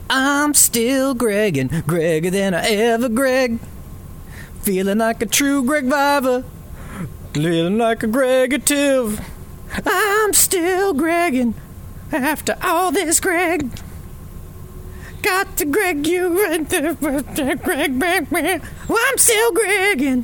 I'm still Greg and Gregger than I ever Greg. Feeling like a true Greg Viver. Living like a Gregative. I'm still Gregging after all this Greg. Got to Greg you and the Greg back man. Well, I'm still Gregging.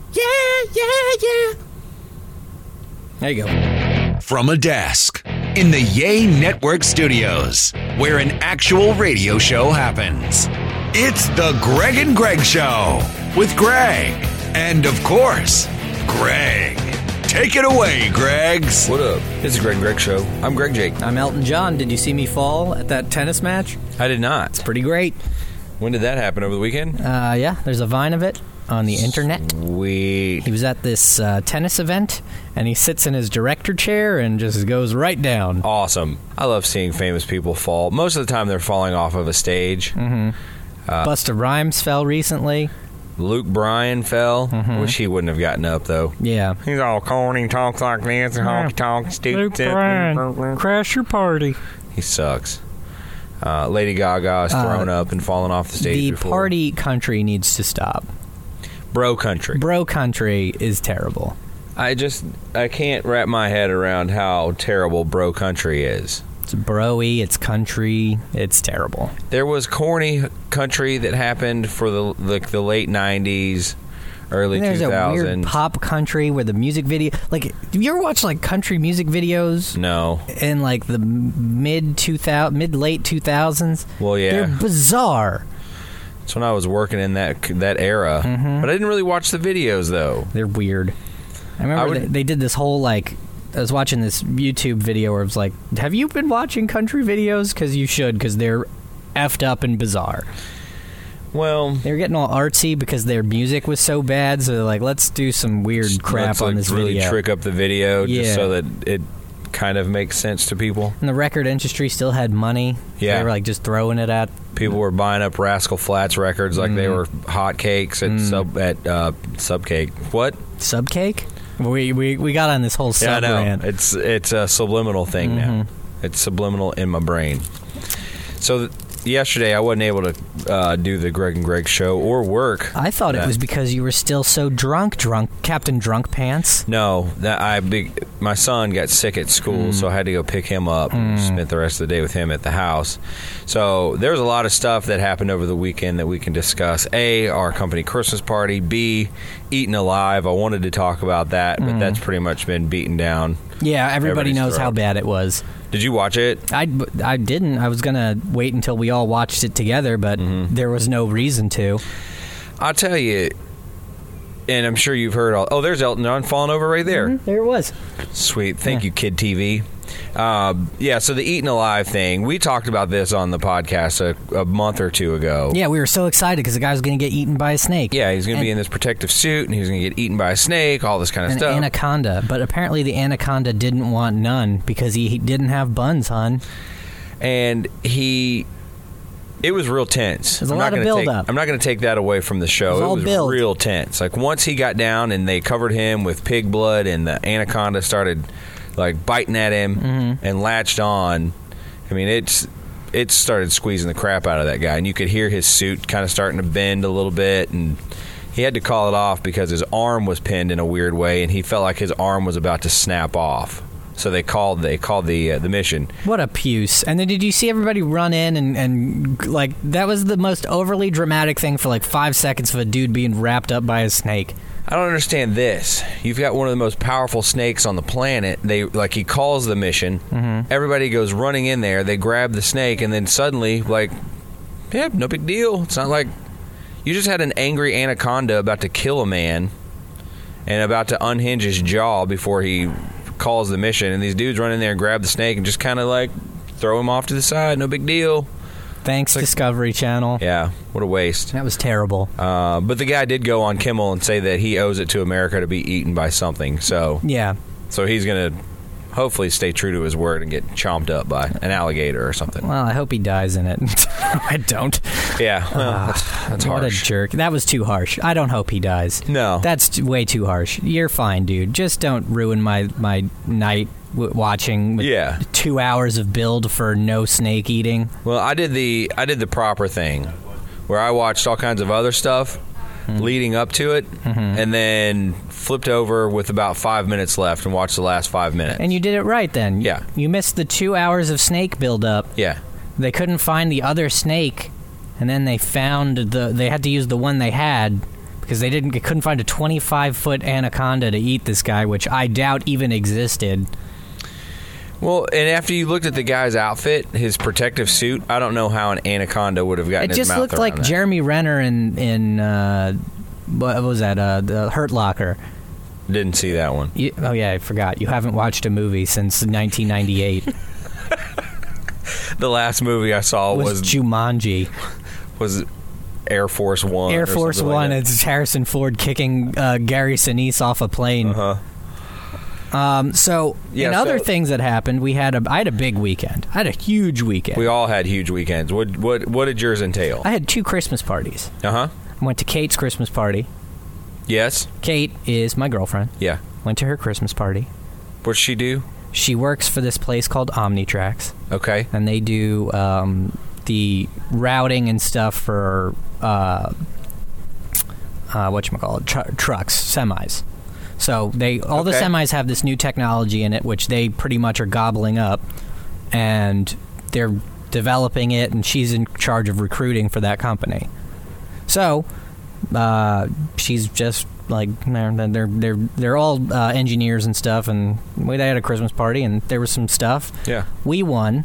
Yeah. There you go. From a desk in the Yay Network studios, where an actual radio show happens. It's the Greg and Greg Show with Greg and, of course, Greg. Take it away, Gregs. What up? This is Greg and Greg Show. I'm Greg Jake. I'm Elton John. Did you see me fall at that tennis match? I did not. It's pretty great. When did that happen? Over the weekend? Yeah, there's a Vine of it on the internet. Sweet. He was at this tennis event, and he sits in his director chair and just goes right down. Awesome. I love seeing famous people fall. Most of the time, they're falling off of a stage. Mm-hmm. Busta Rhymes fell recently. Luke Bryan fell. Wish he wouldn't have gotten up, though. Yeah. He's all corny, talks like this, and honky tonk, stupid. Luke Bryan, crash your party. He sucks. Lady Gaga is thrown up and fallen off the stage The before. party country needs to stop. Bro country. Bro country is terrible. I can't wrap my head around how terrible bro country is. It's bro-y, it's country, it's terrible. There was corny country that happened for the late 90s, early 2000s. There's a weird pop country where the music video... Like, have you ever watched, like, country music videos? No. In, like, the mid-late 2000s? Well, yeah. They're bizarre. That's when I was working in that era. But I didn't really watch the videos, though. They're weird. I remember they did this whole, like... I was watching this YouTube video where it was like, have you been watching country videos? Because you should, because they're effed up and bizarre. Well... They were getting all artsy because their music was so bad, so they're like, let's do some weird crap on this really video. Trick up the video just so that it kind of makes sense to people. And the record industry still had money. Yeah. They were like just throwing it at... People were buying up Rascal Flatts records like they were hotcakes at Subcake. What? Subcake? We got on this whole sub rant. It's a subliminal thing now. It's subliminal in my brain. So yesterday I wasn't able to do the Greg and Greg Show or work. I thought it was because you were still so drunk, Captain Drunk Pants. No, my son got sick at school, so I had to go pick him up and spent the rest of the day with him at the house. So there's a lot of stuff that happened over the weekend that we can discuss. A, our company Christmas party. B, Eaten Alive. I wanted to talk about that, but that's pretty much been beaten down. Yeah, everybody knows how bad it was. Did you watch it? I didn't. I was going to wait until we all watched it together, but there was no reason to. I'll tell you, and I'm sure you've heard there's Elton John falling over right there. There it was. Sweet. Thank you, Kid TV. So the Eaten Alive thing, we talked about this on the podcast a month or two ago. Yeah, we were so excited because the guy was going to get eaten by a snake. Yeah, he's going to be in this protective suit, and he's going to get eaten by a snake, all this kind of stuff. An anaconda. But apparently the anaconda didn't want none because he didn't have buns, hon. And it was real tense. There's a lot of build-up. I'm not going to take that away from the show. It was real tense. Like, once he got down and they covered him with pig blood and the anaconda started... like biting at him and latched on. I mean, it started squeezing the crap out of that guy, and you could hear his suit kind of starting to bend a little bit, and he had to call it off because his arm was pinned in a weird way, and he felt like his arm was about to snap off. So they called the mission. What a puce. And then did you see everybody run in and like, that was the most overly dramatic thing for like 5 seconds of a dude being wrapped up by a snake. I don't understand this. You've got one of the most powerful snakes on the planet. He calls the mission. Everybody goes running in there. They grab the snake, and then suddenly, no big deal. It's not like you just had an angry anaconda about to kill a man and about to unhinge his jaw before he calls the mission, and these dudes run in there and grab the snake and just kind of throw him off to the side. No big deal. Thanks, Discovery Channel. Yeah, what a waste. That was terrible. But the guy did go on Kimmel and say that he owes it to America to be eaten by something. So yeah. So he's going to hopefully stay true to his word and get chomped up by an alligator or something. Well, I hope he dies in it. I don't. Yeah, well, that's What a harsh. jerk. That was too harsh. I don't hope he dies. No. That's way too harsh. You're fine, dude. Just don't ruin my night watching Yeah. 2 hours of build for no snake eating. Well, I did the proper thing, where I watched all kinds of other stuff leading up to it, and then flipped over with about 5 minutes left and watched the last 5 minutes. And you did it right then. Yeah. You missed the 2 hours of snake buildup. Yeah. They couldn't find the other snake, and then they had to use the one they had because they couldn't find a 25-foot anaconda to eat this guy, which I doubt even existed. Well, and after you looked at the guy's outfit, his protective suit, I don't know how an anaconda would have gotten It his just mouth looked around like that. Jeremy Renner in what was that? The Hurt Locker. Didn't see that one. Oh yeah, I forgot. You haven't watched a movie since 1998. The last movie I saw was Jumanji. Air Force One. Air or Force something One. like that. It's Harrison Ford kicking Gary Sinise off a plane. Uh-huh. So, Yeah, in other so- things that happened, I had a big weekend. I had a huge weekend. We all had huge weekends. What did yours entail? I had 2 Christmas parties. Uh-huh. I went to Kate's Christmas party. Yes? Kate is my girlfriend. Yeah. Went to her Christmas party. What'd she do? She works for this place called Omnitrax, Okay. and they do the routing and stuff for trucks, semis. So all the Okay. semis have this new technology in it, which they pretty much are gobbling up, and they're developing it, and she's in charge of recruiting for that company. So she's just like they're all engineers and stuff, and they had a Christmas party, and there was some stuff. Yeah. We won.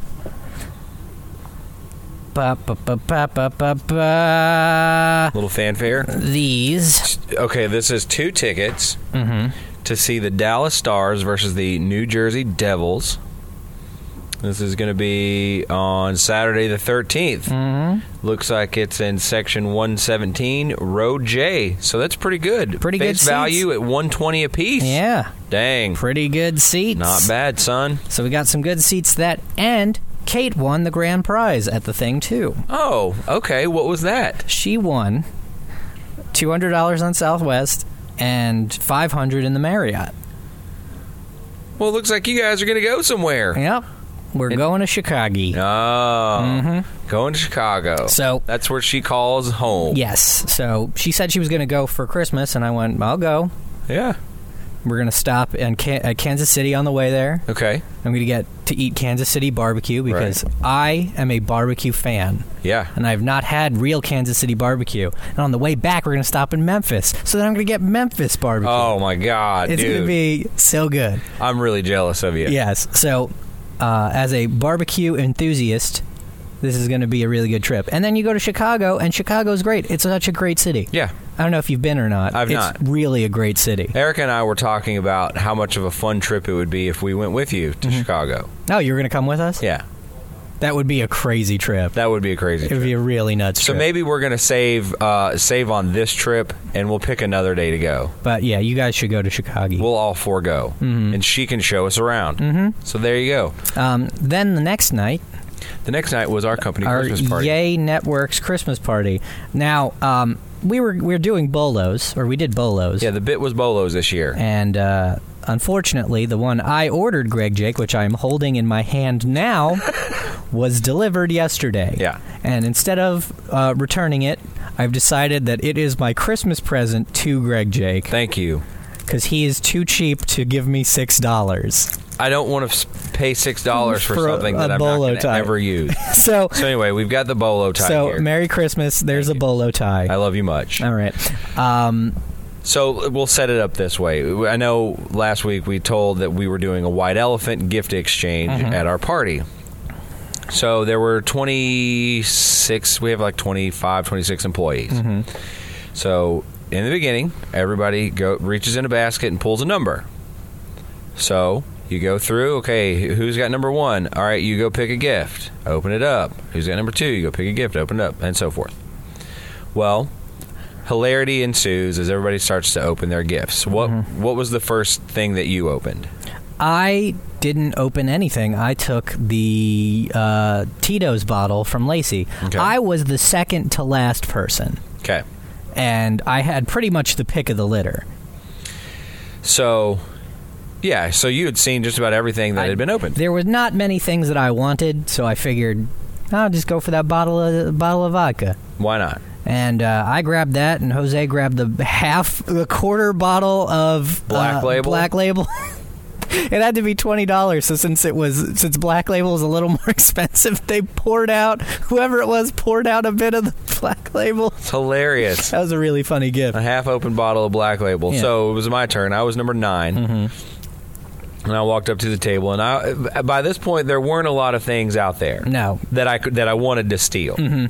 Little fanfare. These. Okay, this is 2 tickets to see the Dallas Stars versus the New Jersey Devils. This is going to be on Saturday the 13th. Looks like it's in section 117, row J. So that's pretty good. Pretty good Face value at $120 a piece. Yeah. Dang. Pretty good seats. Not bad, son. So we got some good seats that, and Kate won the grand prize at the thing too. Oh, okay. What was that? She won $200 on Southwest and $500 in the Marriott. Well, it looks like you guys are going to go somewhere. Yep. We're going to Chicago. Oh, going to Chicago. So that's where she calls home. yes. So she said she was going to go for Christmas, and I went, I'll go. Yeah. We're going to stop at Kansas City on the way there. Okay. I'm going to get to eat Kansas City barbecue because I am a barbecue fan. Yeah. And I've not had real Kansas City barbecue. And on the way back, we're going to stop in Memphis. So then I'm going to get Memphis barbecue. Oh, my God, it's dude. going to be so good. I'm really jealous of you. Yes. So as a barbecue enthusiast, this is going to be a really good trip. And then you go to Chicago, and Chicago's great. It's such a great city. Yeah. I don't know if you've been or not. I've it's not. really a great city. Erica and I were talking about how much of a fun trip it would be if we went with you to Chicago. Oh, you're going to come with us? Yeah. That would be a crazy trip. That would be a crazy It would trip. be a really nuts So trip. maybe we're going to save on this trip, and we'll pick another day to go. But yeah, you guys should go to Chicago. We'll all forego, and she can show us around. So there you go. Then the next night, The next night was our company our Christmas party. Yay Networks Christmas party. Now, we were doing bolos, or we did bolos. Yeah, the bit was bolos this year. And unfortunately, the one I ordered, Greg Jake, which I'm holding in my hand now, was delivered yesterday. Yeah. And instead of returning it, I've decided that it is my Christmas present to Greg Jake. Thank you. Because he is too cheap to give me $6. I don't want to pay $6 for For a- something a that I'm not bolo going to tie. ever use. So So anyway, we've got the bolo tie here. Merry Christmas. There's Thank a you. bolo tie. I love you much. All right. So we'll set it up this way. I know last week we told that we were doing a white elephant gift exchange at our party. So there were 26, we have like 25, 26 employees. So in the beginning, everybody reaches in a basket and pulls a number. So you go through, okay, who's got number 1? All right, you go pick a gift. Open it up. Who's got number 2? You go pick a gift. Open it up, and so forth. Well, hilarity ensues as everybody starts to open their gifts. What was the first thing that you opened? I didn't open anything. I took the Tito's bottle from Lacey. Okay. I was the second to last person, Okay. and I had pretty much the pick of the litter. So, yeah, so you had seen just about everything that had been opened. There was not many things that I wanted, so I figured I'll just go for that bottle of vodka. Why not? And I grabbed that, and Jose grabbed the quarter bottle of Black Label? Black Label. It had to be $20, so since Black Label is a little more expensive, whoever it was poured out a bit of the Black Label. It's hilarious. That was a really funny gift. A half-open bottle of Black Label. Yeah. So it was my turn. I was number 9. Mm-hmm. And I walked up to the table, and by this point, there weren't a lot of things out there No. that I wanted to steal. Mm-hmm.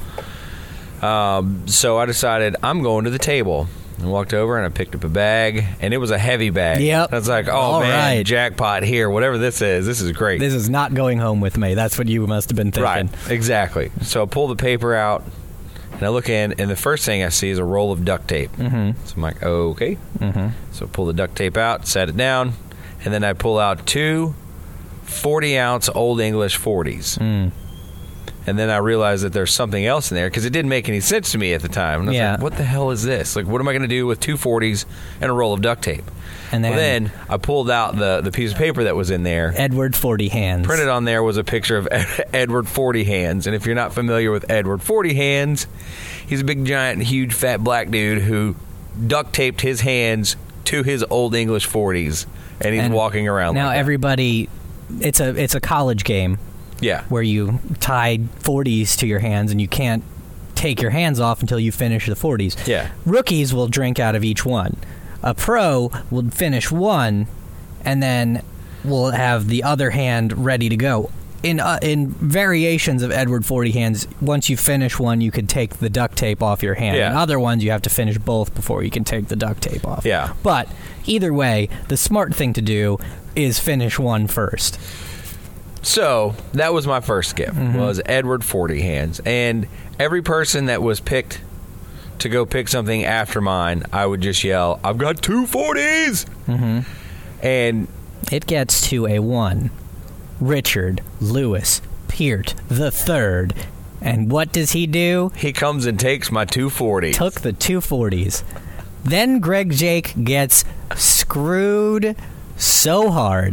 So I decided I'm going to the table. I walked over and I picked up a bag, and it was a heavy bag. Yep. I was like, All man, right. jackpot here, whatever this is great. This is not going home with me. That's what you must have been thinking. Right, exactly. So I pull the paper out, and I look in, and the first thing I see is a roll of duct tape. Mm-hmm. So I'm like, okay. Mm-hmm. So I pull the duct tape out, set it down, and then I pull out 2 40-ounce Old English 40s. Mm. And then I realized that there's something else in there because it didn't make any sense to me at the time. And I was Yeah. like, what the hell is this? Like, what am I going to do with 2 40s and a roll of duct tape? And then I pulled out the piece of paper that was in there. Edward 40 Hands. Printed on there was a picture of Edward 40 Hands. And if you're not familiar with Edward 40 Hands, he's a big, giant, huge, fat black dude who duct taped his hands to his Old English 40s. And he's walking around now like that. everybody, it's a college game Yeah. where you tie 40s to your hands and you can't take your hands off until you finish the 40s. Yeah. Rookies will drink out of each one. A pro will finish one and then will have the other hand ready to go. In variations of Edward 40 Hands, once you finish one, you can take the duct tape off your hand. Yeah. In other ones, you have to finish both before you can take the duct tape off. Yeah. But either way, the smart thing to do is finish one first. So that was my first gift, was Edward 40 Hands. And every person that was picked to go pick something after mine, I would just yell, I've got 2 40s! Mm-hmm. And It gets to a 1. Richard Lewis Peart III. And what does he do? he comes and takes my 2 40s. Took the 240s. Then Greg Jake gets screwed so hard.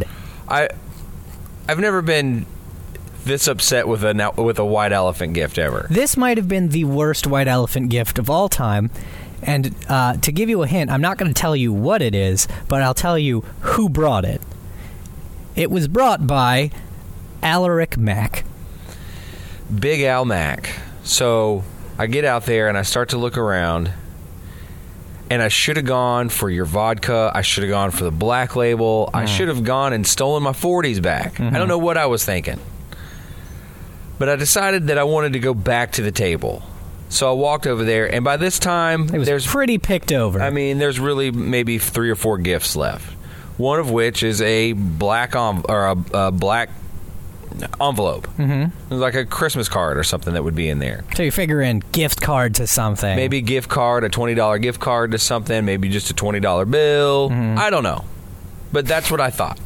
I've never been this upset with a white elephant gift ever. This might have been the worst white elephant gift of all time. And to give you a hint, I'm not going to tell you what it is, but I'll tell you who brought it. It was brought by Alaric Mack. Big Al Mack. So I get out there and I start to look around, and I should have gone for your vodka. I should have gone for the Black Label. I should have gone and stolen my 40s back. I don't know what I was thinking. But I decided that I wanted to go back to the table. So I walked over there, and by this time, It was pretty picked over. I mean, there's really maybe 3 or 4 gifts left. One of which is a black black envelope. Mm-hmm. Like a Christmas card or something that would be in there. So you figure in gift card to something. Maybe a gift card, a $20 gift card to something, maybe just a $20 bill. I don't know. But that's what I thought.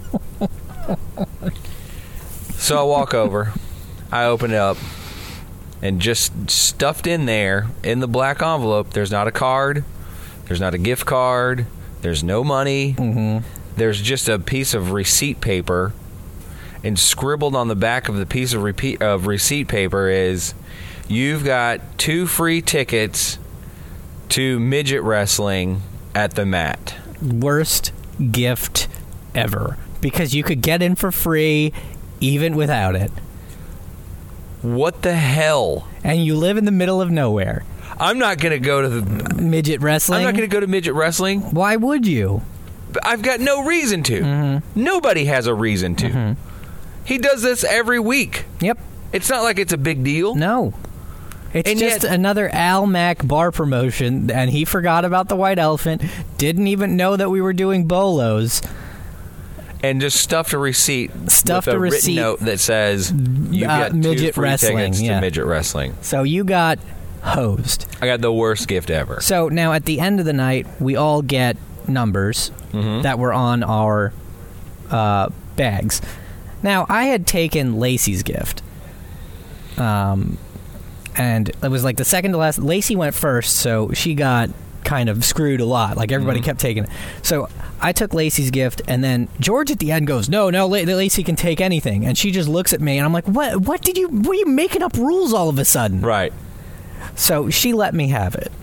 So I walk over, I open it up, and just stuffed in there, in the black envelope, there's not a card, there's not a gift card, there's no money, there's just a piece of receipt paper, and scribbled on the back of the piece of receipt paper is, you've got 2 free tickets to midget wrestling at the mat. Worst gift ever. Because you could get in for free even without it. What the hell? And you live in the middle of nowhere. I'm not going to go to the... Midget wrestling? I'm not going to go to midget wrestling. Why would you? I've got no reason to. Nobody has a reason to. He does this every week. Yep. It's not like it's a big deal. No. It's And just yet- another Al Mack bar promotion, and he forgot about the white elephant, didn't even know that we were doing bolos. And just stuffed a receipt Stuffed with a written receipt. note that says, you got 2 midget free wrestling, tickets yeah. to midget wrestling. So you got hosed. I got the worst gift ever. So now at the end of the night, we all get numbers that were on our bags. Now, I had taken Lacey's gift. And it was like the second to last. Lacey went first, so she got kind of screwed a lot. Like, everybody kept taking it. So I took Lacey's gift, and then George at the end goes, no, Lacey can take anything. And she just looks at me, and I'm like, what are you making up rules all of a sudden? Right. So she let me have it.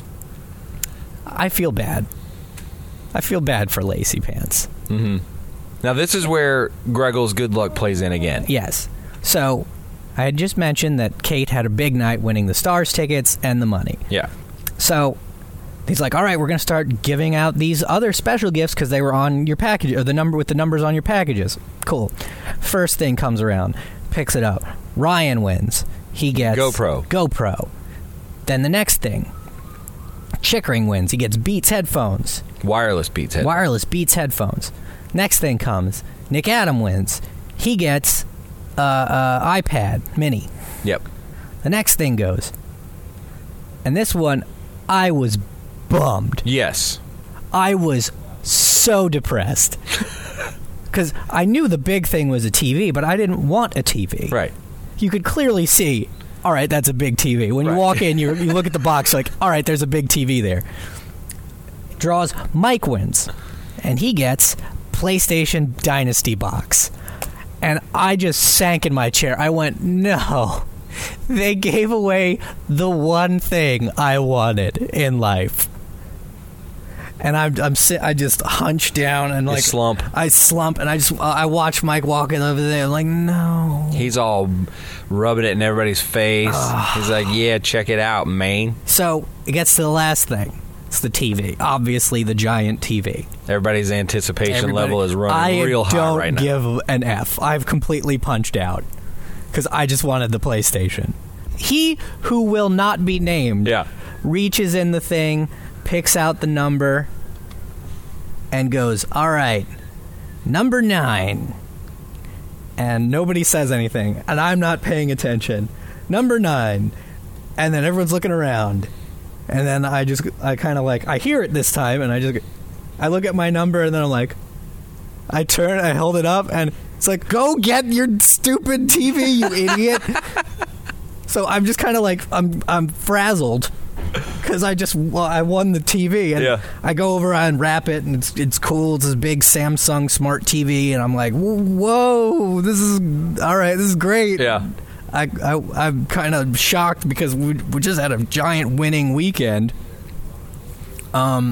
I feel bad. I feel bad for Lacey Pants. Mm-hmm. Now, this is where Greggle's good luck plays in again. Yes. So I had just mentioned that Kate had a big night winning the Stars tickets and the money. Yeah. So he's like, all right, we're going to start giving out these other special gifts because they were on your package, or the numbers on your packages. Cool. First thing comes around, picks it up. Ryan wins. He gets GoPro. Then the next thing, Chickering wins. He gets Beats headphones. Wireless Beats headphones. Next thing comes, Nick Adam wins. He gets iPad mini. Yep. The next thing goes, and this one, I was bummed. Yes. I was so depressed. Because I knew the big thing was a TV, but I didn't want a TV. Right. You could clearly see, all right, that's a big TV. When you walk in, you look at the box, like, all right, there's a big TV there. Draws, Mike wins. And he gets PlayStation Dynasty box. And I just sank in my chair. I went, no. They gave away the one thing I wanted in life. And I just hunch down and like slump. I slump and I watch Mike walking over there. I'm like, no. He's all rubbing it in everybody's face. He's like, yeah, check it out, man. So it gets to the last thing. It's the TV. Obviously, the giant TV. Everybody's anticipation level is running real high right now. I don't give an F. I've completely punched out because I just wanted the PlayStation. He who will not be named reaches in the thing, picks out the number, and goes, all right, number 9. And nobody says anything, and I'm not paying attention. Number 9. And then everyone's looking around. And then I kind of like, I hear it this time, and I look at my number, and then I'm like, I turn, I hold it up, and it's like, go get your stupid TV, you idiot. So I'm just kind of like, I'm frazzled because I won the TV, and I go over, I unwrap it, and it's cool. It's this big Samsung smart TV, and I'm like, whoa, this is all right. This is great. Yeah. I'm kind of shocked because we just had a giant winning weekend. You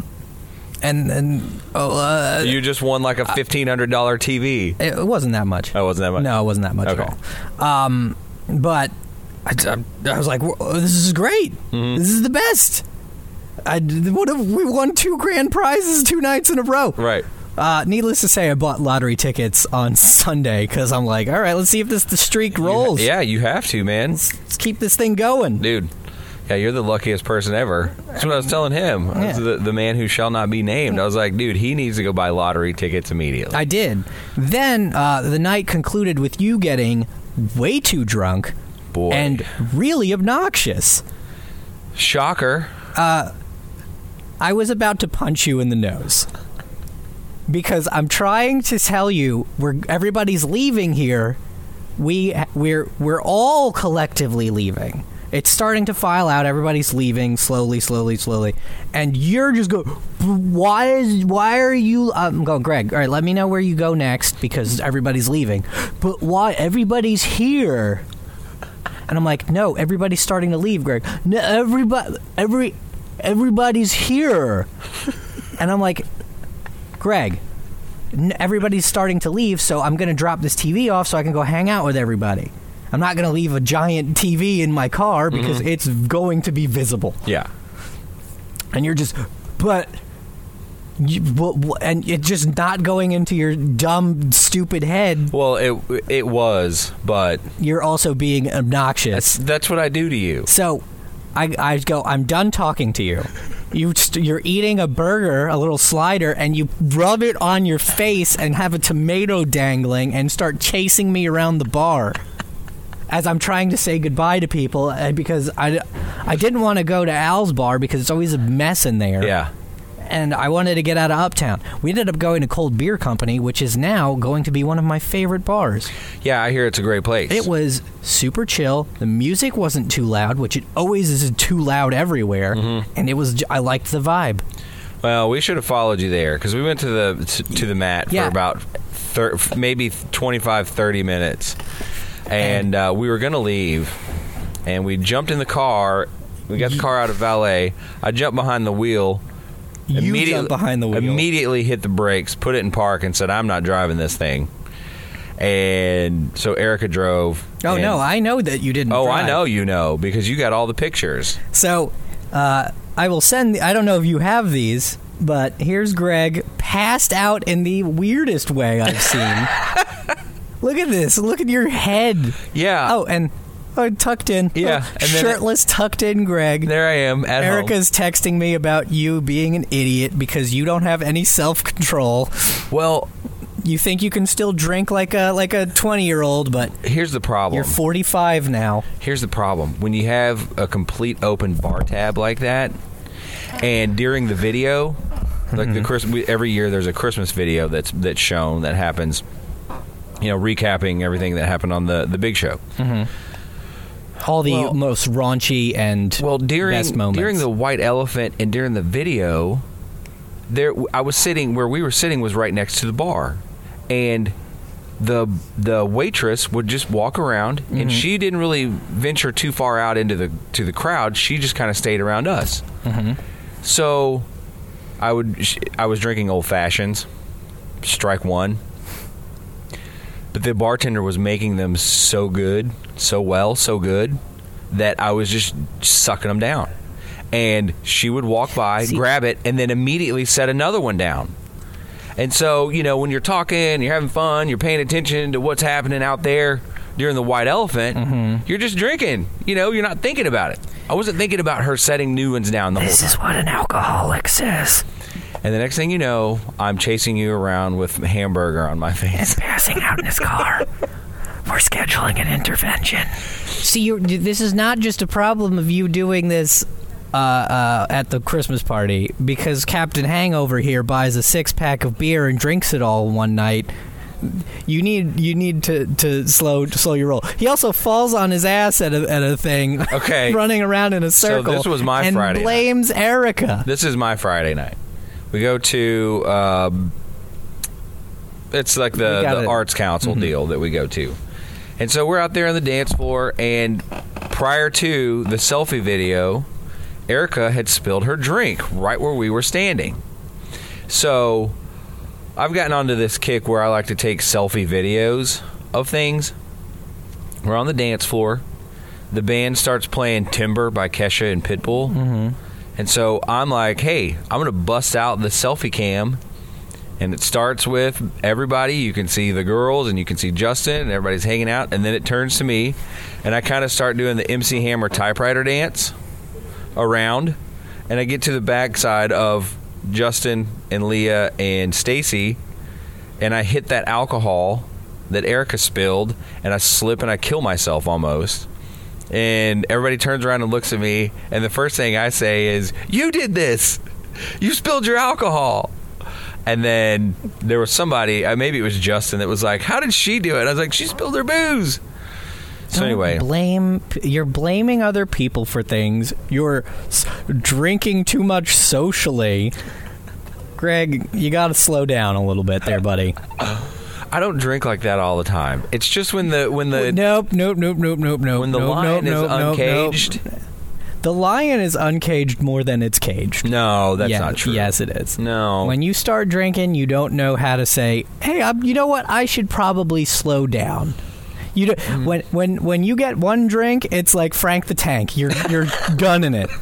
just won like a $1,500 TV. It wasn't that much. Oh, it wasn't that much? No, it wasn't that much at all. But I was like, this is great. Mm-hmm. This is the best. We won 2 grand prizes 2 nights in a row. Right. Needless to say, I bought lottery tickets on Sunday because I'm like, all right, let's see if the streak rolls. You have to, man. Let's keep this thing going. Dude. Yeah, you're the luckiest person ever. That's what I was telling him. Yeah. The man who shall not be named. I was like, dude, he needs to go buy lottery tickets immediately. I did. Then the night concluded with you getting way too drunk. Boy. And really obnoxious. Shocker. I was about to punch you in the nose. Because I'm trying to tell you, everybody's leaving here. We're all collectively leaving. It's starting to file out. Everybody's leaving slowly, and you're just going. Why are you? I'm going, Greg. All right, let me know where you go next because everybody's leaving. But why? Everybody's here. And I'm like, no, everybody's starting to leave, Greg. No, everybody's here. And I'm like, Greg, everybody's starting to leave, so I'm going to drop this TV off so I can go hang out with everybody. I'm not going to leave a giant TV in my car because it's going to be visible. Yeah. And you're just, and it's just not going into your dumb, stupid head. Well, it was, but you're also being obnoxious. That's what I do to you. So I go, I'm done talking to you. You're eating a burger, a little slider, and you rub it on your face and have a tomato dangling and start chasing me around the bar as I'm trying to say goodbye to people because I didn't want to go to Al's bar because it's always a mess in there. Yeah. and I wanted to get out of Uptown. We ended up going to Cold Beer Company, which is now going to be one of my favorite bars. Yeah, I hear it's a great place. It was super chill. The music wasn't too loud, which it always is too loud everywhere, and I liked the vibe. Well, we should have followed you there because we went to the mat for about maybe 25, 30 minutes, and we were going to leave, and we jumped in the car. We got the car out of valet. I jumped behind the wheel. You jumped behind the wheel. Immediately hit the brakes, put it in park, and said, "I'm not driving this thing." And so Erica drove. Oh, no, I know that you didn't drive. I know you know because you got all the pictures. So I will send. I don't know if you have these, but here's Greg passed out in the weirdest way I've seen. Look at this. Look at your head. Yeah. Oh, and tucked in. Yeah. And shirtless, tucked in Greg. There I am at Erica's texting me about you being an idiot because you don't have any self-control. Well, you think you can still drink like a 20-year-old, but here's the problem. You're 45 now. Here's the problem. When you have a complete open bar tab like that, and during the video, like every year there's a Christmas video that's shown that happens, recapping everything that happened on the big show. All the most raunchy and best moments. During the White Elephant and during the video, I was sitting where we were sitting was right next to the bar, and the waitress would just walk around, and she didn't really venture too far out into the crowd. She just kind of stayed around us. So I was drinking old fashions, strike one. But the bartender was making them so good, so well, so good, that I was just sucking them down. And she would walk by, grab it, and then immediately set another one down. And so, when you're talking, you're having fun, you're paying attention to what's happening out there during the White Elephant, you're just drinking. You're not thinking about it. I wasn't thinking about her setting new ones down the whole time. This is what an alcoholic says. And the next thing you know, I'm chasing you around with a hamburger on my face. And passing out in his car. We're scheduling an intervention. See, this is not just a problem of you doing this at the Christmas party, because Captain Hangover here buys a 6-pack of beer and drinks it all one night. You need to slow your roll. He also falls on his ass at a thing, running around in a circle. So this was my Friday and blames night. Erica. This is my Friday night. We go to it's like the Arts Council deal that we go to. And so we're out there on the dance floor, and prior to the selfie video, Erica had spilled her drink right where we were standing. So I've gotten onto this kick where I like to take selfie videos of things. We're on the dance floor. The band starts playing Timber by Kesha and Pitbull. And so I'm like, hey, I'm going to bust out the selfie cam. And it starts with everybody. You can see the girls and you can see Justin and everybody's hanging out. And then it turns to me. And I kind of start doing the MC Hammer typewriter dance around. And I get to the backside of Justin and Leah and Stacy. And I hit that alcohol that Erica spilled. And I slip and I kill myself almost. And everybody turns around and looks at me, and the first thing I say is, "You did this! You spilled your alcohol!" And then there was somebody, maybe it was Justin, that was like, "How did she do it?" I was like, "She spilled her booze." So anyway, you're blaming other people for things. You're drinking too much socially. Greg, you got to slow down a little bit there, buddy. I don't drink like that all the time. It's just when the nope. When the lion is uncaged. The lion is uncaged more than it's caged. No, that's not true. Yes, it is. No. When you start drinking, you don't know how to say, "Hey, you know what? I should probably slow down." You when you get one drink, it's like Frank the Tank. You're gunning it.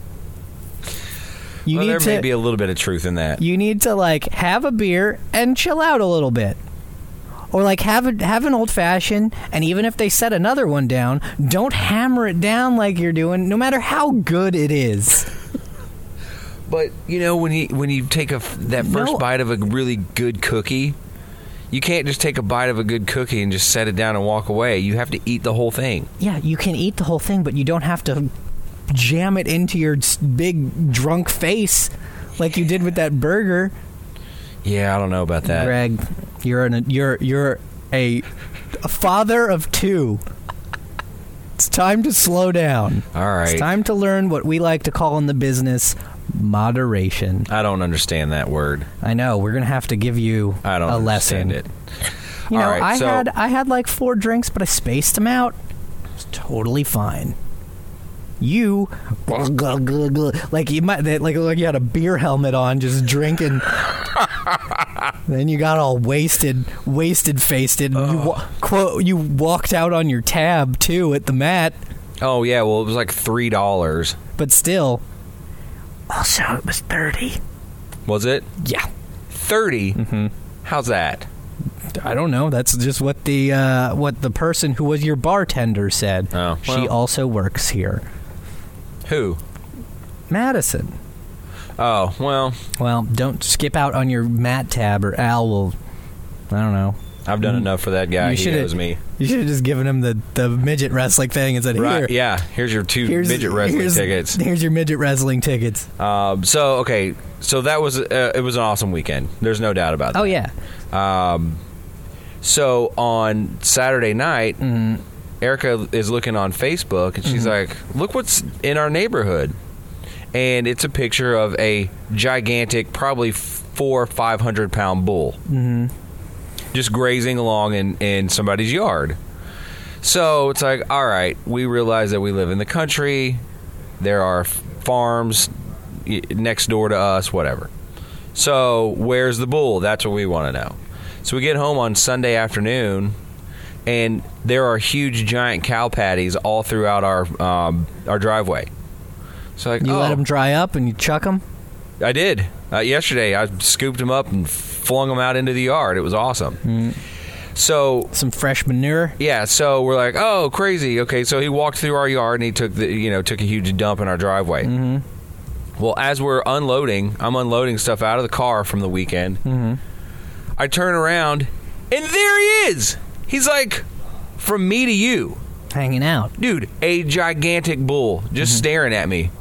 There may be a little bit of truth in that. You need to have a beer and chill out a little bit. Or have an old fashioned, and even if they set another one down, don't hammer it down like you're doing, no matter how good it is. But when you take that first bite of a really good cookie, you can't just take a bite of a good cookie and just set it down and walk away. You have to eat the whole thing. Yeah, you can eat the whole thing, but you don't have to jam it into your big drunk face like you did with that burger. Yeah, I don't know about that. Greg, you're a father of two. It's time to slow down. All right. It's time to learn what we like to call in the business moderation. I don't understand that word. I know. We're going to have to give you I don't a lesson. understand it. You know, All right, I had like 4 drinks, but I spaced them out. It's totally fine. You like you might like you had a beer helmet on, just drinking. Then you got all wasted faced it. And you walked out on your tab too at the mat. Oh yeah, well it was like $3. But still, also it was 30. Was it? Yeah, 30. Mm-hmm. How's that? I don't know. That's just what the person who was your bartender said. Oh, She well. also works here. Who? Madison. Oh, well, Well, don't skip out on your mat tab or Al will, I don't know. I've done enough for that guy. He should've- knows me. You should have just given him the midget wrestling thing and said, here. Right? Yeah. Here's your 2 midget wrestling tickets. Here's your midget wrestling tickets. So that was it was an awesome weekend. There's no doubt about that. Oh, yeah. So on Saturday night, Mm-hmm. Erica is looking on Facebook and she's like, "Look what's in our neighborhood," and it's a picture of a gigantic, probably 400 or 500 pound bull, just grazing along in somebody's yard. So it's like, all right, we realize that we live in the country. There are farms next door to us, whatever. So where's the bull? That's what we want to know. So we get home on Sunday afternoon, and there are huge, giant cow patties all throughout our driveway. So like, You let them dry up and you chuck them? I did. Yesterday, I scooped them up and flung them out into the yard. It was awesome. So Some fresh manure? yeah, so we're like, oh, crazy. Okay, so he walked through our yard and he took a huge dump in our driveway. Mm-hmm. Well, as we're unloading, I'm unloading stuff out of the car from the weekend. Mm-hmm. I turn around, and there he is. He's like, from me to you, Hanging out. dude, a gigantic bull just staring at me.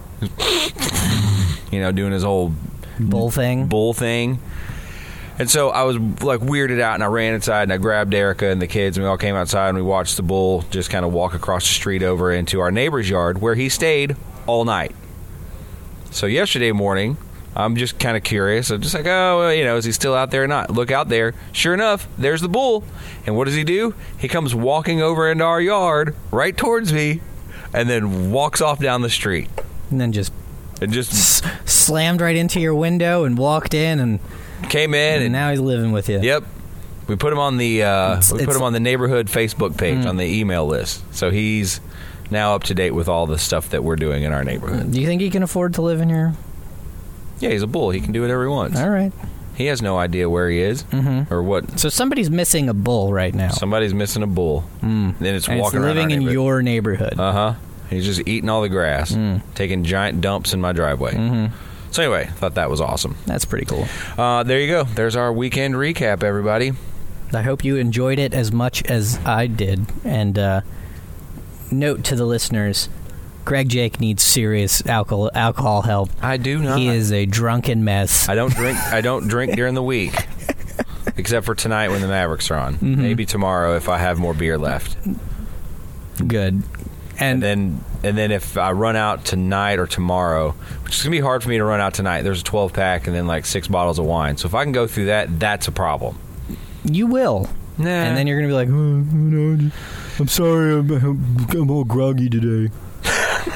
Doing his whole Bull thing? bull thing. And so I was like weirded out, and I ran inside and I grabbed Erica and the kids, and we all came outside and we watched the bull just kind of walk across the street over into our neighbor's yard where he stayed all night. So yesterday morning, I'm just kind of curious. I'm just like, oh, well, is he still out there or not? Look out there. Sure enough, there's the bull. And what does he do? He comes walking over into our yard right towards me and then walks off down the street. And then just slammed right into your window and walked in, and came in and now he's living with you. Yep. We put him on the put him on the neighborhood Facebook page on the email list. So he's now up to date with all the stuff that we're doing in our neighborhood. Do you think he can afford to live in your... Yeah, he's a bull. He can do whatever he wants. All right. He has no idea where he is or what. So somebody's missing a bull right now. Somebody's missing a bull. Then it's And walking it's around living our in neighborhood. your neighborhood. Uh-huh. He's just eating all the grass, taking giant dumps in my driveway. So anyway, thought that was awesome. That's pretty cool. There you go. There's our weekend recap, everybody. I hope you enjoyed it as much as I did. And note to the listeners, Greg Jake needs serious alcohol help. I do not. He is a drunken mess. I don't drink during the week, except for tonight when the Mavericks are on. Maybe tomorrow if I have more beer left. Good. And then if I run out tonight or tomorrow, which is gonna be hard for me to run out tonight. There's a 12-pack and then like 6 bottles of wine. So if I can go through that, that's a problem. You will. Nah. And then you're going to be like, I'm sorry, I'm all groggy today. I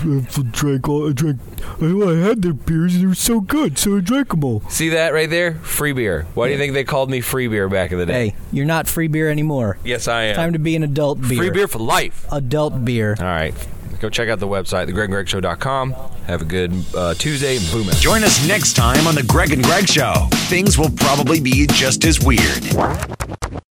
had their beers and they were so good, so I drank them all. See that right there? Free beer. Why do you think they called me free beer back in the day? hey, you're not free beer anymore. Yes, I am. Time to be an adult beer. Free beer for life. Adult beer. All right. Go check out the website, thegreggregshow.com. Have a good Tuesday and boom it. Join us next time on The Greg and Greg Show. Things will probably be just as weird.